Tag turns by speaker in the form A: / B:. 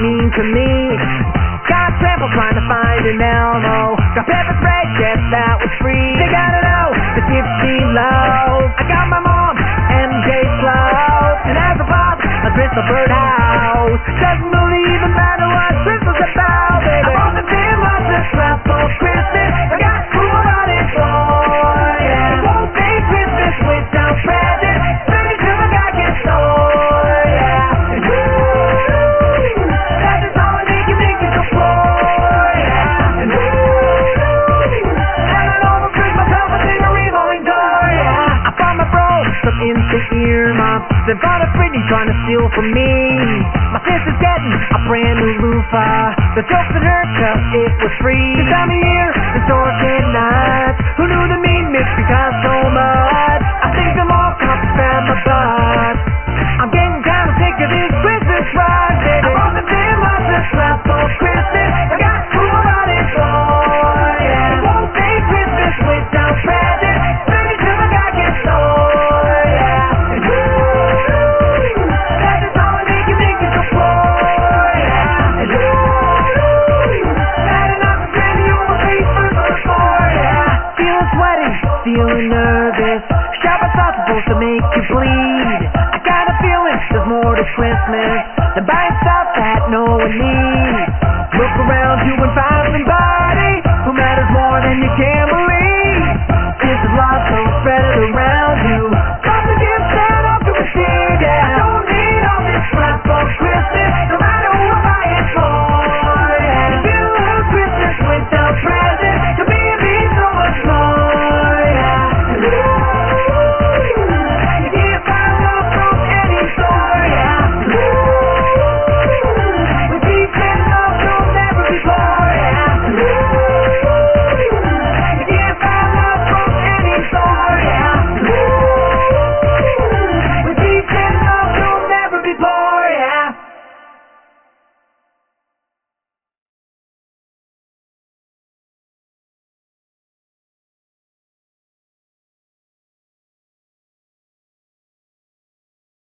A: mean to me. Got trampled trying to find an Elmo. Got pepper spray, yes, that was free. They gotta know the gypsy low. I got my mom, MJ Sloat, and as a pop, a crystal birdhouse. Doesn't believe no matter what Christmas about, baby. I bought the damn lots of stuff for Christmas. I got cool on it for ya. It won't be Christmas without presents. Spend it till the guy gets sore, yeah. And woo, that's this holiday can make you so poor, yeah. And woo, and I almost tricked myself a thing a revolving door, yeah. I found my bro some instant earmuffs. Then found a Britney trying to steal from me. My sister's getting a brand new loofah. The joke's in her 'cause it was free. This time of year, the stores get nuts. Who knew the meat mix could cost so much? I think I'm all come to spam my butt. I'm getting kind of sick of this Christmas rush, baby. I bought the damn lots of stuff for Christmas. I got cool on it for ya. It won't be Christmas without presents. Spend it till the guy gets sore, yeah. And woo, that this holiday can make you so poor, yeah. And woo, that enough to spend you on face for, yeah. Feeling sweaty, feeling nervous. Shopping's not supposed to make you bleed. I got a feeling there's more to Christmas than buying stuff that no one needs. Look around you and find somebody who matters more than you can believe. This is love so